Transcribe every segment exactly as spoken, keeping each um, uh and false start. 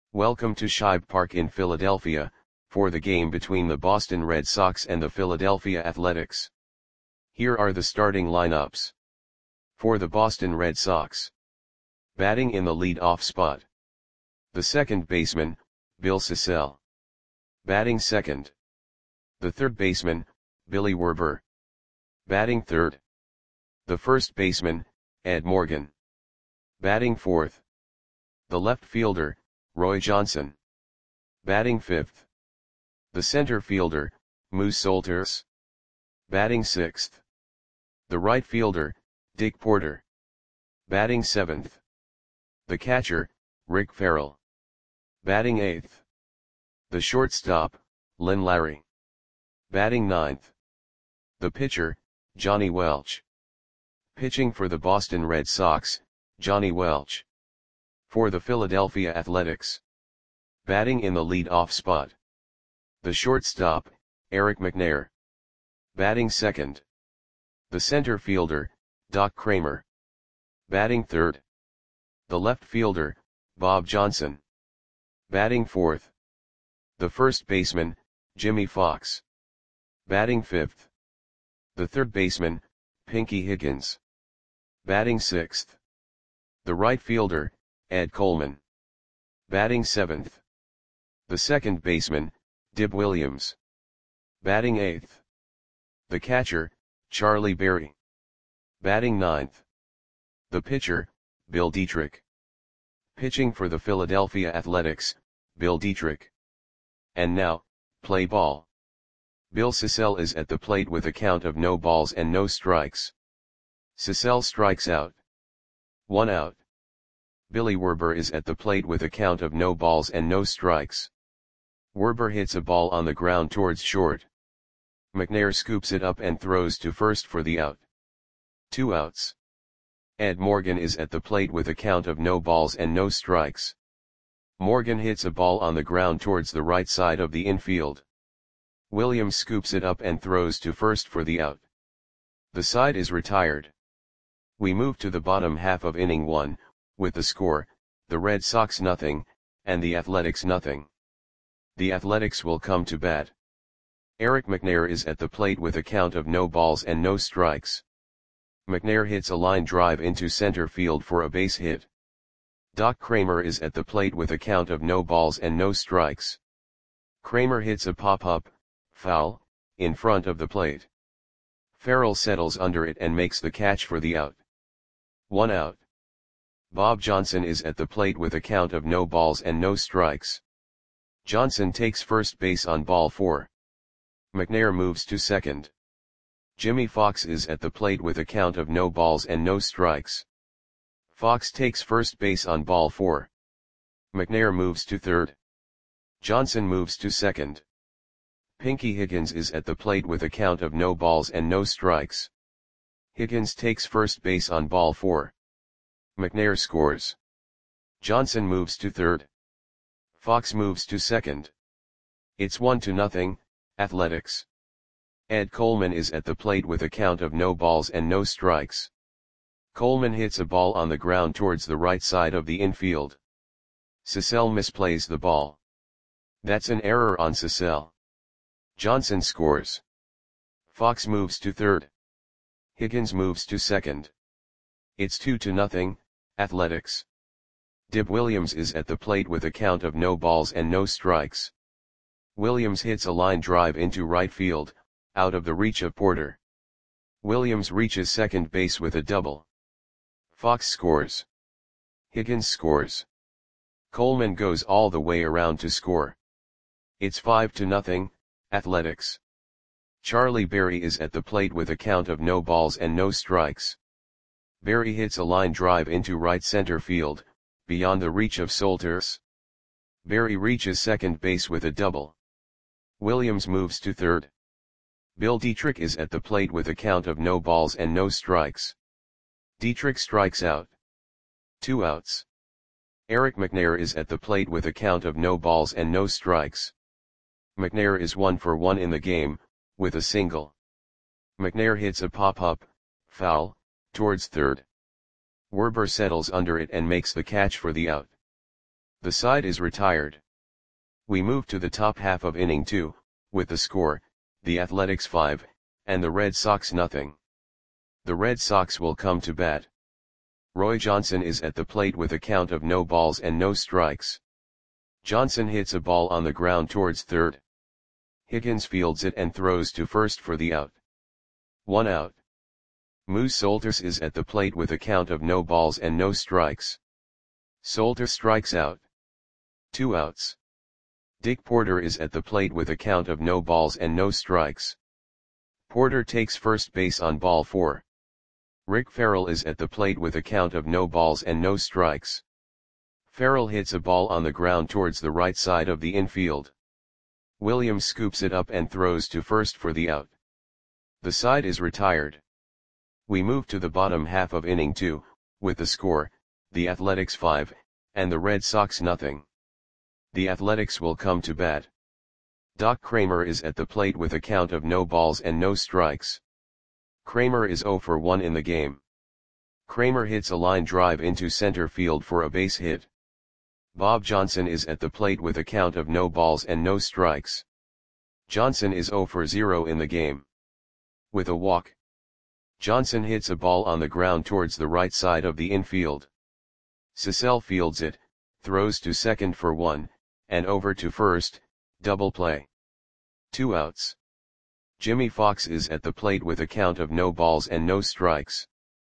Welcome to Shibe Park in Philadelphia, for the game between the Boston Red Sox and the Philadelphia Athletics. Here are the starting lineups. For the Boston Red Sox. Batting in the lead-off spot. The second baseman, Bill Sissell. Batting second. The third baseman, Billy Werber. Batting third. The first baseman, Ed Morgan. Batting fourth. The left fielder, Roy Johnson. Batting fifth. The center fielder, Moose Solters. Batting sixth. The right fielder, Dick Porter. Batting seventh. The catcher, Rick Farrell. Batting eighth. The shortstop, Lynn Larry. Batting ninth. The pitcher, Johnny Welch. Pitching for the Boston Red Sox, Johnny Welch. For the Philadelphia Athletics. Batting in the lead-off spot. The shortstop, Eric McNair. Batting second. The center fielder, Doc Kramer. Batting third. The left fielder, Bob Johnson. Batting fourth. The first baseman, Jimmy Fox. Batting fifth. The third baseman, Pinky Higgins. Batting sixth. The right fielder, Ed Coleman. Batting seventh. The second baseman, Dib Williams. Batting eighth. The catcher, Charlie Berry. Batting ninth. The pitcher, Bill Dietrich. Pitching for the Philadelphia Athletics, Bill Dietrich. And now, play ball. Bill Sissell is at the plate with a count of no balls and no strikes. Sissell strikes out. One out. Billy Werber is at the plate with a count of no balls and no strikes. Werber hits a ball on the ground towards short. McNair scoops it up and throws to first for the out. Two outs. Ed Morgan is at the plate with a count of no balls and no strikes. Morgan hits a ball on the ground towards the right side of the infield. Williams scoops it up and throws to first for the out. The side is retired. We move to the bottom half of inning one, with the score, the Red Sox nothing, and the Athletics nothing. The Athletics will come to bat. Eric McNair is at the plate with a count of no balls and no strikes. McNair hits a line drive into center field for a base hit. Doc Kramer is at the plate with a count of no balls and no strikes. Kramer hits a pop-up, foul, in front of the plate. Farrell settles under it and makes the catch for the out. One out. Bob Johnson is at the plate with a count of no balls and no strikes. Johnson takes first base on ball four. McNair moves to second. Jimmy Fox is at the plate with a count of no balls and no strikes. Fox takes first base on ball four. McNair moves to third. Johnson moves to second. Pinky Higgins is at the plate with a count of no balls and no strikes. Higgins takes first base on ball four. McNair scores. Johnson moves to third. Fox moves to second. It's one to nothing, Athletics. Ed Coleman is at the plate with a count of no balls and no strikes. Coleman hits a ball on the ground towards the right side of the infield. Sissell misplays the ball. That's an error on Sissell. Johnson scores. Fox moves to third. Higgins moves to second. It's two to nothing, Athletics. Dib Williams is at the plate with a count of no balls and no strikes. Williams hits a line drive into right field, out of the reach of Porter. Williams reaches second base with a double. Fox scores. Higgins scores. Coleman goes all the way around to score. It's five to nothing, Athletics. Charlie Berry is at the plate with a count of no balls and no strikes. Berry hits a line drive into right center field, beyond the reach of Solters. Berry reaches second base with a double. Williams moves to third. Bill Dietrich is at the plate with a count of no balls and no strikes. Dietrich strikes out. Two outs. Eric McNair is at the plate with a count of no balls and no strikes. McNair is one for one in the game, with a single. McNair hits a pop-up, foul, towards third. Werber settles under it and makes the catch for the out. The side is retired. We move to the top half of inning two, with the score, the Athletics five, and the Red Sox nothing. The Red Sox will come to bat. Roy Johnson is at the plate with a count of no balls and no strikes. Johnson hits a ball on the ground towards third. Higgins fields it and throws to first for the out. One out. Moose Solters is at the plate with a count of no balls and no strikes. Solters strikes out. Two outs. Dick Porter is at the plate with a count of no balls and no strikes. Porter takes first base on ball four. Rick Farrell is at the plate with a count of no balls and no strikes. Farrell hits a ball on the ground towards the right side of the infield. Williams scoops it up and throws to first for the out. The side is retired. We move to the bottom half of inning two, with the score, the Athletics five, and the Red Sox nothing. The Athletics will come to bat. Doc Kramer is at the plate with a count of no balls and no strikes. Kramer is oh for one in the game. Kramer hits a line drive into center field for a base hit. Bob Johnson is at the plate with a count of no balls and no strikes. Johnson is oh for zero in the game. With a walk. Johnson hits a ball on the ground towards the right side of the infield. Cecil fields it, throws to second for one, and over to first, double play. Two outs. Jimmy Fox is at the plate with a count of no balls and no strikes.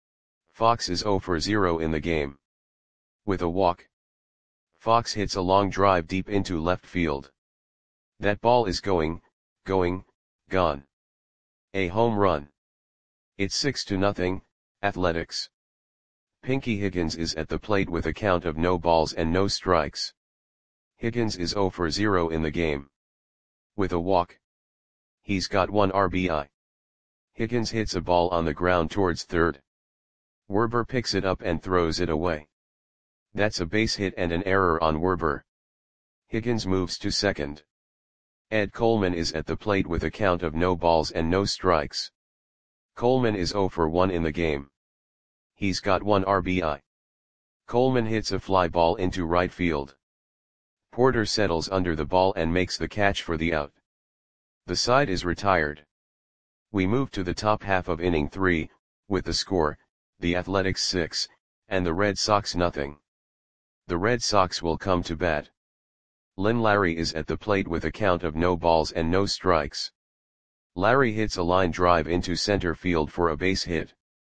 Fox is oh for zero in the game. With a walk. Fox hits a long drive deep into left field. That ball is going, going, gone. A home run. It's six to nothing, Athletics. Pinky Higgins is at the plate with a count of no balls and no strikes. Higgins is oh for zero in the game. With a walk. He's got one R B I. Higgins hits a ball on the ground towards third. Werber picks it up and throws it away. That's a base hit and an error on Werber. Higgins moves to second. Ed Coleman is at the plate with a count of no balls and no strikes. Coleman is oh for one in the game. He's got one R B I. Coleman hits a fly ball into right field. Porter settles under the ball and makes the catch for the out. The side is retired. We move to the top half of inning three, with the score, the Athletics six, and the Red Sox nothing. The Red Sox will come to bat. Lynn Larry is at the plate with a count of no balls and no strikes. Larry hits a line drive into center field for a base hit.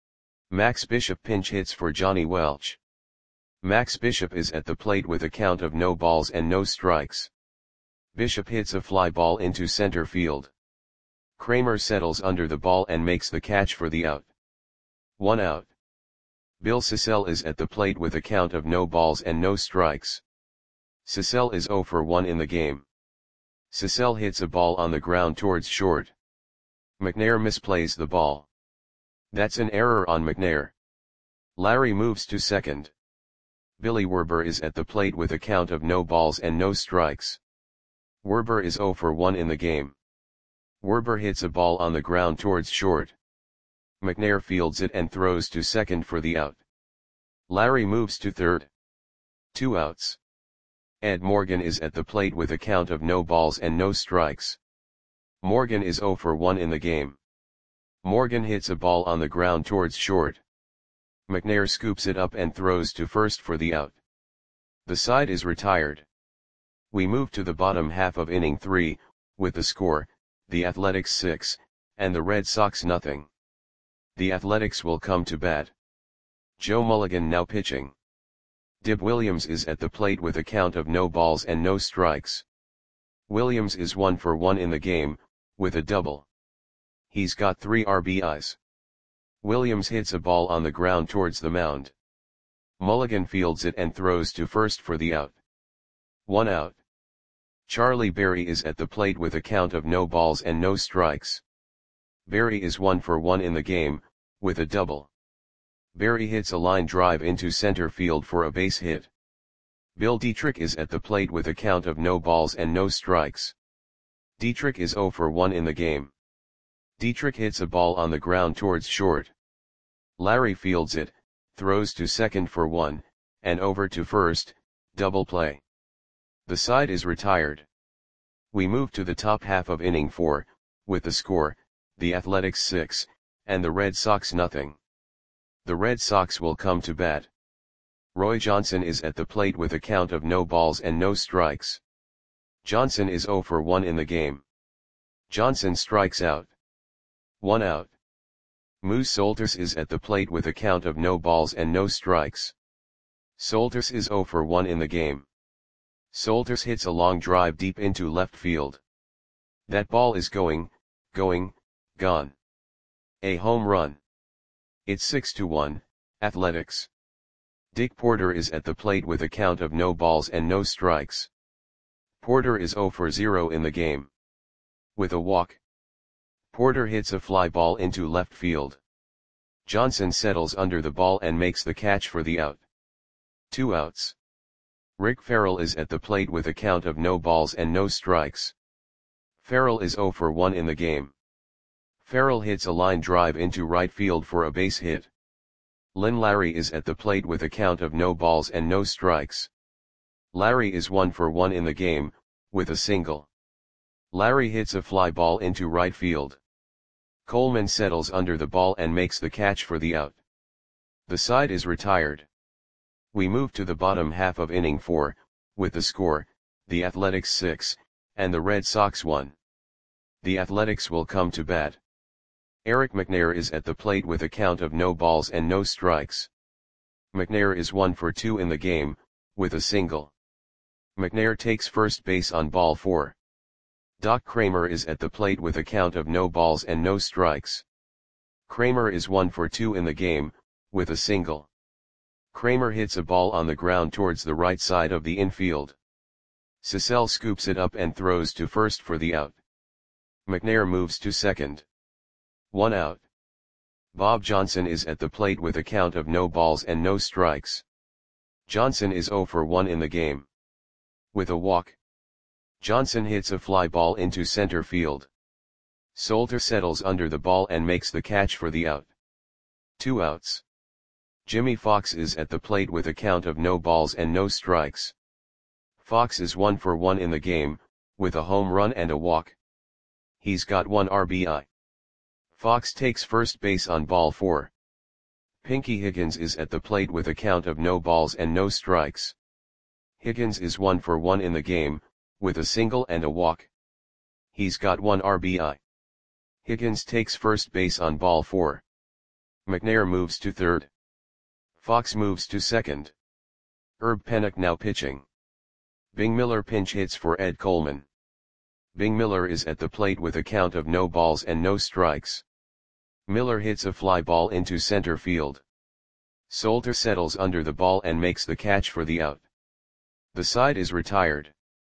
Max Bishop pinch hits for Johnny Welch. Max Bishop is at the plate with a count of no balls and no strikes. Bishop hits a fly ball into center field. Kramer settles under the ball and makes the catch for the out. One out. Bill Cecil is at the plate with a count of no balls and no strikes. Cecil is oh for one in the game. Cecil hits a ball on the ground towards short. McNair misplays the ball. That's an error on McNair. Larry moves to second. Billy Werber is at the plate with a count of no balls and no strikes. Werber is oh for one in the game. Werber hits a ball on the ground towards short. McNair fields it and throws to second for the out. Larry moves to third. Two outs. Ed Morgan is at the plate with a count of no balls and no strikes. Morgan is oh for one in the game. Morgan hits a ball on the ground towards short. McNair scoops it up and throws to first for the out. The side is retired. We move to the bottom half of inning three, with the score, the Athletics six, and the Red Sox nothing. The Athletics will come to bat. Joe Mulligan now pitching. Dib Williams is at the plate with a count of no balls and no strikes. Williams is one for one in the game, with a double. He's got three R B Is. Williams hits a ball on the ground towards the mound. Mulligan fields it and throws to first for the out. One out. Charlie Berry is at the plate with a count of no balls and no strikes. Berry is one for one in the game, with a double. Berry hits a line drive into center field for a base hit. Bill Dietrich is at the plate with a count of no balls and no strikes. Dietrich is oh for one in the game. Dietrich hits a ball on the ground towards short. Larry fields it, throws to second for one, and over to first, double play. The side is retired. We move to the top half of inning four, with the score, the Athletics six, and the Red Sox nothing. The Red Sox will come to bat. Roy Johnson is at the plate with a count of no balls and no strikes. Johnson is oh for one in the game. Johnson strikes out. One out. Moose Solters is at the plate with a count of no balls and no strikes. Solters is oh for one in the game. Solters hits a long drive deep into left field. That ball is going, going, gone. A home run. It's six to one, Athletics. Dick Porter is at the plate with a count of no balls and no strikes. Porter is oh for zero in the game. With a walk. Porter hits a fly ball into left field. Johnson settles under the ball and makes the catch for the out. Two outs. Rick Farrell is at the plate with a count of no balls and no strikes. Farrell is oh for one in the game. Farrell hits a line drive into right field for a base hit. Lynn Larry is at the plate with a count of no balls and no strikes. Larry is one for one in the game, with a single. Larry hits a fly ball into right field. Coleman settles under the ball and makes the catch for the out. The side is retired. We move to the bottom half of inning four, with the score, the Athletics six, and the Red Sox one. The Athletics will come to bat. Eric McNair is at the plate with a count of no balls and no strikes. McNair is one for two in the game, with a single. McNair takes first base on ball four. Doc Kramer is at the plate with a count of no balls and no strikes. Kramer is one for two in the game, with a single. Kramer hits a ball on the ground towards the right side of the infield. Cecil scoops it up and throws to first for the out. McNair moves to second. One out. Bob Johnson is at the plate with a count of no balls and no strikes. Johnson is oh for one in the game. With a walk. Johnson hits a fly ball into center field. Solter settles under the ball and makes the catch for the out. Two outs. Jimmy Fox is at the plate with a count of no balls and no strikes. Fox is one for one in the game, with a home run and a walk. He's got one R B I. Fox takes first base on ball four. Pinky Higgins is at the plate with a count of no balls and no strikes. Higgins is one for one in the game, with a single and a walk. He's got one R B I. Higgins takes first base on ball four. McNair moves to third. Fox moves to second. Herb Pennock now pitching. Bing Miller pinch hits for Ed Coleman. Bing Miller is at the plate with a count of no balls and no strikes. Miller hits a fly ball into center field. Solter settles under the ball and makes the catch for the out. The side is retired.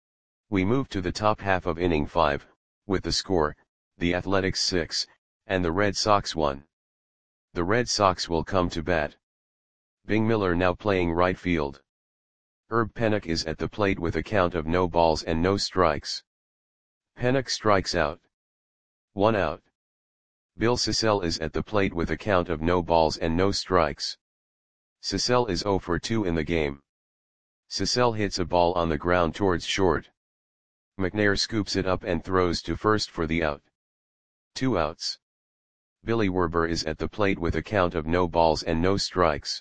We move to the top half of inning five, with the score, the Athletics six, and the Red Sox one. The Red Sox will come to bat. Bing Miller now playing right field. Herb Pennock is at the plate with a count of no balls and no strikes. Pennock strikes out. One out. Bill Cecil is at the plate with a count of no balls and no strikes. Cecil is oh for two in the game. Cecil hits a ball on the ground towards short. McNair scoops it up and throws to first for the out. Two outs. Billy Werber is at the plate with a count of no balls and no strikes.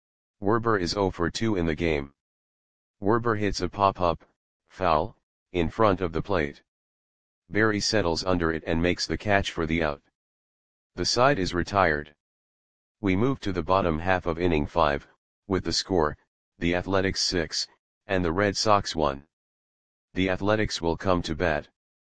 Werber is oh for two in the game. Werber hits a pop-up, foul, in front of the plate. Barry settles under it and makes the catch for the out. The side is retired. We move to the bottom half of inning five, with the score, the Athletics six, and the Red Sox one. The Athletics will come to bat.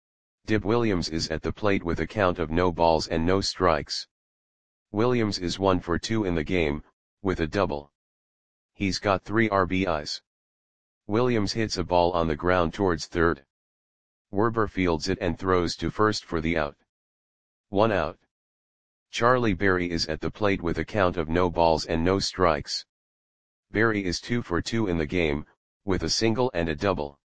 Dib Williams is at the plate with a count of no balls and no strikes. Williams is one for two in the game, with a double. He's got three R B Is. Williams hits a ball on the ground towards third. Werber fields it and throws to first for the out. One out. Charlie Berry is at the plate with a count of no balls and no strikes. Berry is two for two in the game, with a single and a double.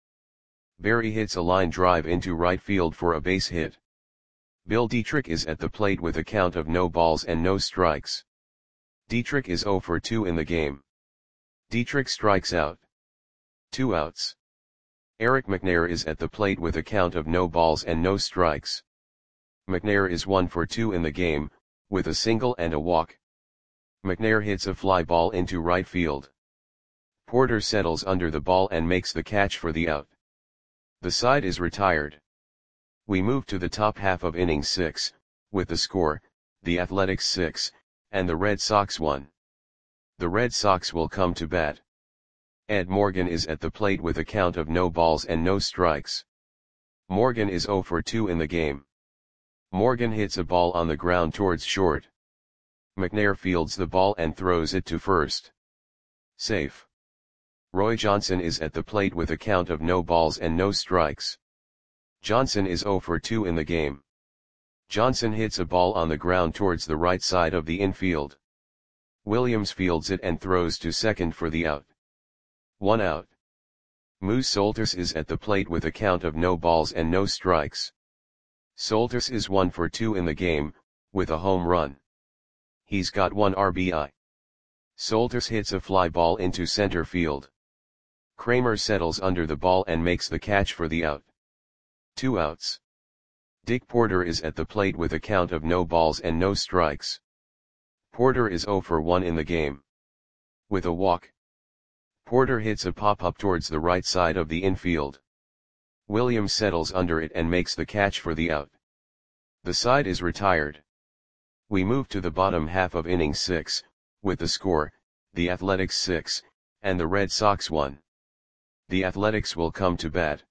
Berry hits a line drive into right field for a base hit. Bill Dietrich is at the plate with a count of no balls and no strikes. Dietrich is oh for two in the game. Dietrich strikes out. Two outs. Eric McNair is at the plate with a count of no balls and no strikes. McNair is one for two in the game, with a single and a walk. McNair hits a fly ball into right field. Porter settles under the ball and makes the catch for the out. The side is retired. We move to the top half of inning six, with the score, the Athletics six, and the Red Sox one. The Red Sox will come to bat. Ed Morgan is at the plate with a count of no balls and no strikes. Morgan is zero for two in the game. Morgan hits a ball on the ground towards short. McNair fields the ball and throws it to first. Safe. Roy Johnson is at the plate with a count of no balls and no strikes. Johnson is zero for two in the game. Johnson hits a ball on the ground towards the right side of the infield. Williams fields it and throws to second for the out. One out. Moose Solters is at the plate with a count of no balls and no strikes. Solters is one for two in the game, with a home run. He's got one R B I. Solters hits a fly ball into center field. Kramer settles under the ball and makes the catch for the out. Two outs. Dick Porter is at the plate with a count of no balls and no strikes. Porter is zero for one in the game. With a walk. Porter hits a pop-up towards the right side of the infield. Williams settles under it and makes the catch for the out. The side is retired. We move to the bottom half of inning six, with the score, the Athletics six, and the Red Sox one. The Athletics will come to bat.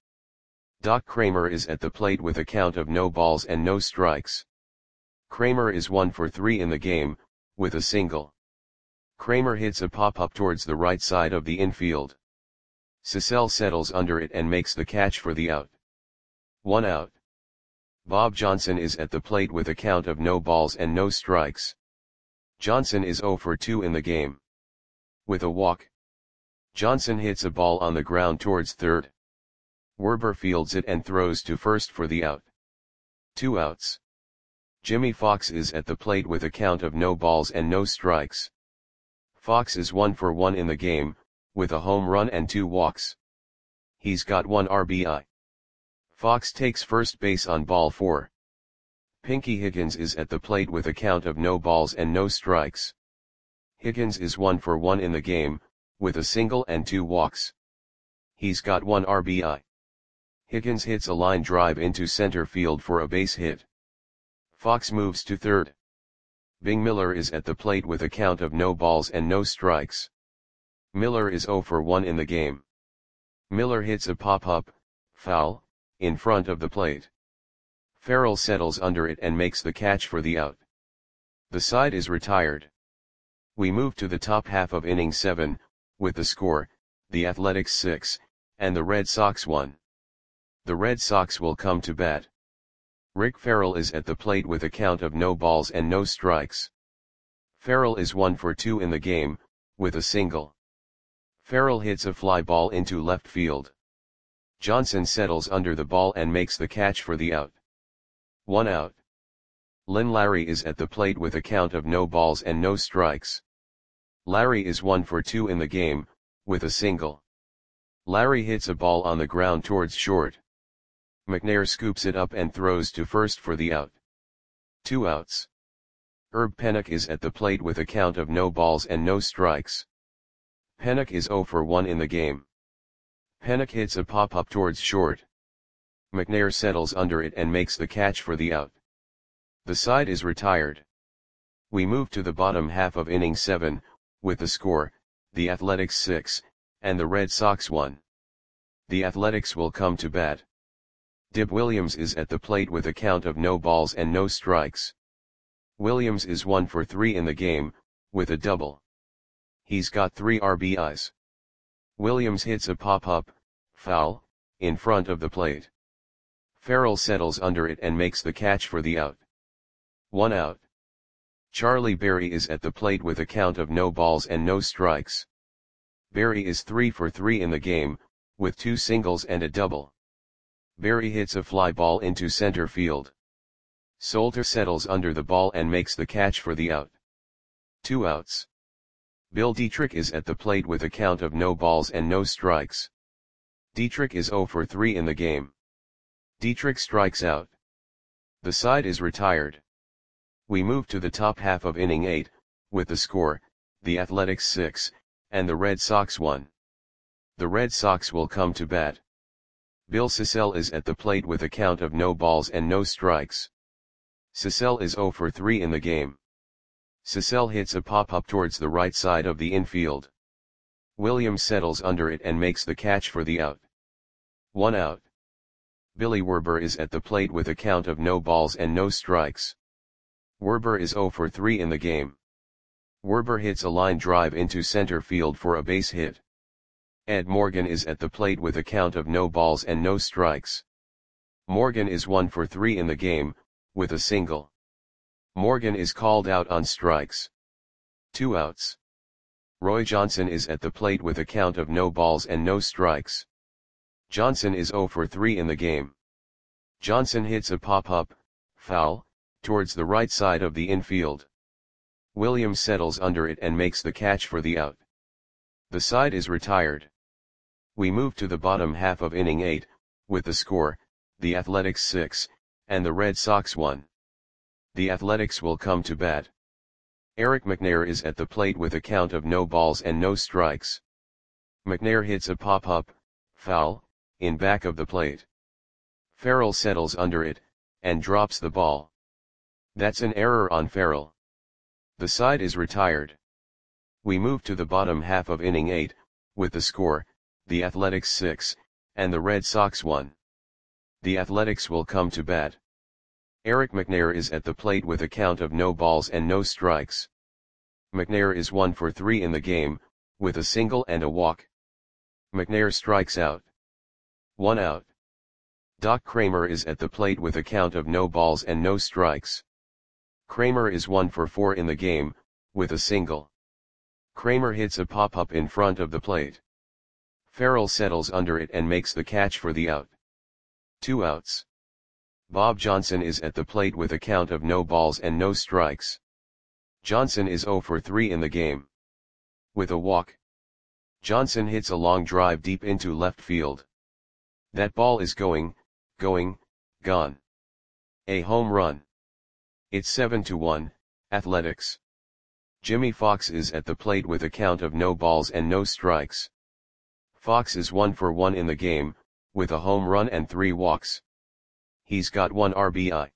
Doc Kramer is at the plate with a count of no balls and no strikes. Kramer is one for three in the game, with a single. Kramer hits a pop-up towards the right side of the infield. Cecil settles under it and makes the catch for the out. One out. Bob Johnson is at the plate with a count of no balls and no strikes. Johnson is zero for two in the game. With a walk. Johnson hits a ball on the ground towards third. Werber fields it and throws to first for the out. Two outs. Jimmy Fox is at the plate with a count of no balls and no strikes. Fox is one for one in the game, with a home run and two walks. He's got one R B I. Fox takes first base on ball four. Pinky Higgins is at the plate with a count of no balls and no strikes. Higgins is one for one in the game, with a single and two walks. He's got one R B I. Higgins hits a line drive into center field for a base hit. Fox moves to third. Bing Miller is at the plate with a count of no balls and no strikes. Miller is zero for one in the game. Miller hits a pop-up, foul, in front of the plate. Farrell settles under it and makes the catch for the out. The side is retired. We move to the top half of inning seven, with the score, the Athletics six, and the Red Sox one. The Red Sox will come to bat. Rick Farrell is at the plate with a count of no balls and no strikes. Farrell is one for two in the game, with a single. Farrell hits a fly ball into left field. Johnson settles under the ball and makes the catch for the out. One out. Lynn Larry is at the plate with a count of no balls and no strikes. Larry is one for two in the game, with a single. Larry hits a ball on the ground towards short. McNair scoops it up and throws to first for the out. Two outs. Herb Pennock is at the plate with a count of no balls and no strikes. Pennock is zero for one in the game. Pennock hits a pop-up towards short. McNair settles under it and makes the catch for the out. The side is retired. We move to the bottom half of inning seven, with the score, the Athletics six, and the Red Sox one. The Athletics will come to bat. Dib Williams is at the plate with a count of no balls and no strikes. Williams is one for three in the game, with a double. He's got three R B Is. Williams hits a pop-up, foul, in front of the plate. Farrell settles under it and makes the catch for the out. One out. Charlie Berry is at the plate with a count of no balls and no strikes. Berry is three for three in the game, with two singles and a double. Berry hits a fly ball into center field. Solter settles under the ball and makes the catch for the out. Two outs. Bill Dietrich is at the plate with a count of no balls and no strikes. Dietrich is zero for three in the game. Dietrich strikes out. The side is retired. We move to the top half of inning eight, with the score, the Athletics six, and the Red Sox one. The Red Sox will come to bat. Bill Sissell is at the plate with a count of no balls and no strikes. Sissell is zero for three in the game. Sissell hits a pop-up towards the right side of the infield. Williams settles under it and makes the catch for the out. One out. Billy Werber is at the plate with a count of no balls and no strikes. Werber is zero for three in the game. Werber hits a line drive into center field for a base hit. Ed Morgan is at the plate with a count of no balls and no strikes. Morgan is one for three in the game, with a single. Morgan is called out on strikes. Two outs. Roy Johnson is at the plate with a count of no balls and no strikes. Johnson is zero for three in the game. Johnson hits a pop-up, foul, towards the right side of the infield. Williams settles under it and makes the catch for the out. The side is retired. We move to the bottom half of inning eight, with the score, the Athletics six, and the Red Sox one. The Athletics will come to bat. Eric McNair is at the plate with a count of no balls and no strikes. McNair hits a pop-up, foul, in back of the plate. Farrell settles under it, and drops the ball. That's an error on Farrell. The side is retired. We move to the bottom half of inning eight, with the score, the Athletics six, and the Red Sox one. The Athletics will come to bat. Eric McNair is at the plate with a count of no balls and no strikes. McNair is one for three in the game, with a single and a walk. McNair strikes out. One out. Doc Kramer is at the plate with a count of no balls and no strikes. Kramer is one for four in the game, with a single. Kramer hits a pop-up in front of the plate. Farrell settles under it and makes the catch for the out. Two outs. Bob Johnson is at the plate with a count of no balls and no strikes. Johnson is zero for three in the game. With a walk. Johnson hits a long drive deep into left field. That ball is going, going, gone. A home run. It's seven to one, Athletics. Jimmy Fox is at the plate with a count of no balls and no strikes. Fox is one for one in the game, with a home run and three walks. He's got one R B I.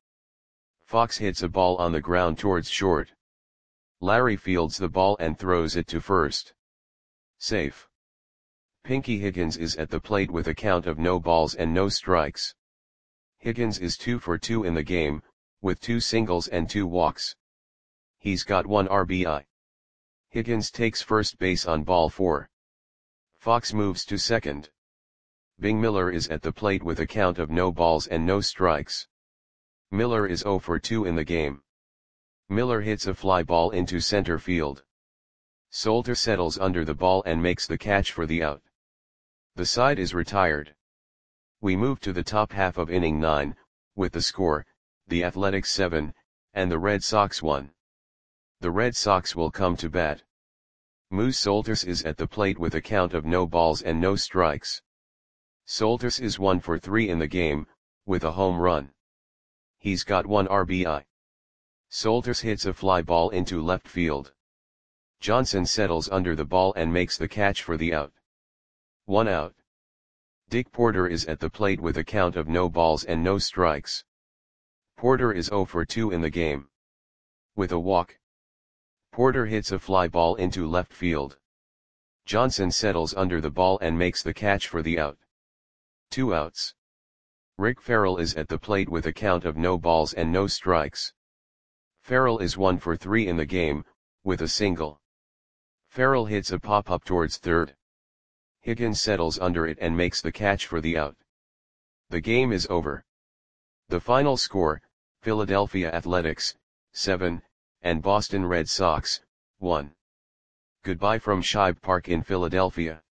Fox hits a ball on the ground towards short. Larry fields the ball and throws it to first. Safe. Pinky Higgins is at the plate with a count of no balls and no strikes. Higgins is two for two in the game, with two singles and two walks. He's got one R B I. Higgins takes first base on ball four. Fox moves to second. Bing Miller is at the plate with a count of no balls and no strikes. Miller is zero for two in the game. Miller hits a fly ball into center field. Solter settles under the ball and makes the catch for the out. The side is retired. We move to the top half of inning nine, with the score, the Athletics seven, and the Red Sox one. The Red Sox will come to bat. Moose Solters is at the plate with a count of no balls and no strikes. Solters is one for three in the game, with a home run. He's got one R B I. Solters hits a fly ball into left field. Johnson settles under the ball and makes the catch for the out. One out. Dick Porter is at the plate with a count of no balls and no strikes. Porter is zero for two in the game. With a walk. Porter hits a fly ball into left field. Johnson settles under the ball and makes the catch for the out. Two outs. Rick Farrell is at the plate with a count of no balls and no strikes. Farrell is one for three in the game, with a single. Farrell hits a pop-up towards third. Higgins settles under it and makes the catch for the out. The game is over. The final score, Philadelphia Athletics, seven, and Boston Red Sox, one. Goodbye from Shibe Park in Philadelphia.